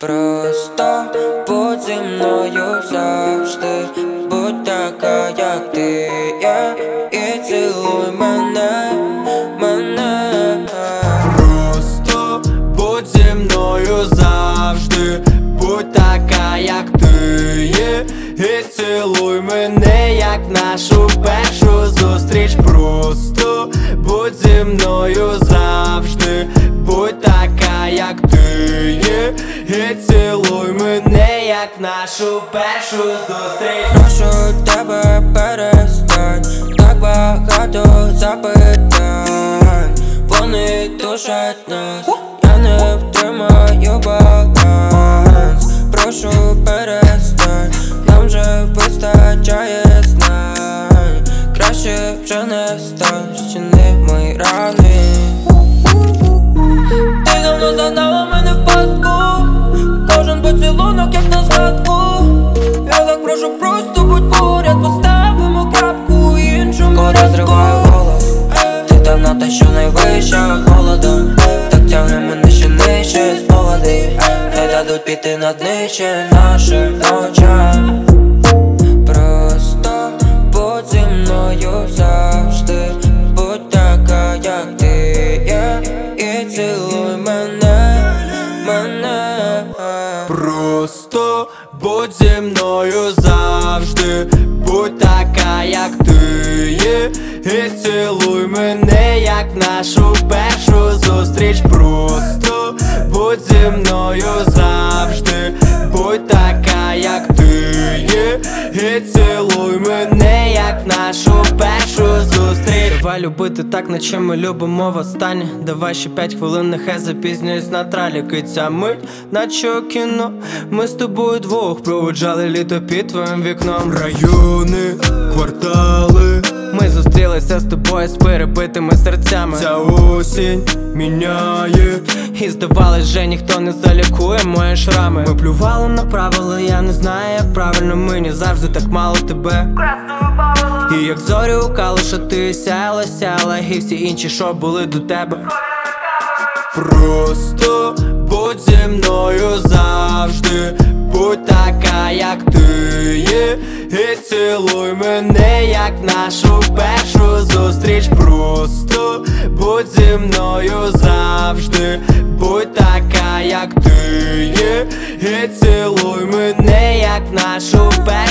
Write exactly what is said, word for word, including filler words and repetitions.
Просто будь зі мною завжди, будь така, як ти є, і цілуй мене, мене. Просто будь зі мною завжди, будь така, як ти є, і цілуй мене, як нашу першу зустріч. Просто будь зі мною завжди, будь така, як ти є, і цілуй мене, як нашу першу зустріч. Прошу тебе, перестань, так багато запитань, вони душать нас, я не втримаю баланс. Прошу перестань, нам вже вистачає знань, краще вже не стань, щини мої рани. Ти давно загнала мене в пастку, кожен поцілунок як на згадку. Я так прошу, просто будь поряд, поставимо крапку іншому рядку. Розриваю голос, ти там на те, що найвище холодом, так тягне мене ще нижче спогади, не дадуть піти на днище нашим очам. Просто будь зі мною завжди, будь така, як ти є, і цілуй мене, мене. Просто будь зі мною завжди, будь така, як ти є, і цілуй мене, як нашу першу зустріч. Просто будь зі мною завжди, будь така, як ти є, і цілуй мене, як нашу першу зустріч. Давай любити так, наче ми любимо востаннє. Давай ще п'ять хвилин, нехай запізнююсь на траліки. Ця мить, наче кіно, ми з тобою двох проводжали літо під твоїм вікном. Райони, квартали, ми зустрілися з тобою з перебитими серцями. Ця осінь міняє, і здавалось, вже ніхто не залікує мої шрами. Ми плювали на правила, я не знаю, як правильно, мені завжди так мало тебе. І як зорі у калуша, ти сяяла, сяяла, і всі інші, що були до тебе. Просто будь зі мною завжди, будь така, як ти є, і цілуй мене, як нашу першу зустріч. Просто будь зі мною завжди, будь така, як ти є, і цілуй мене, як нашу першу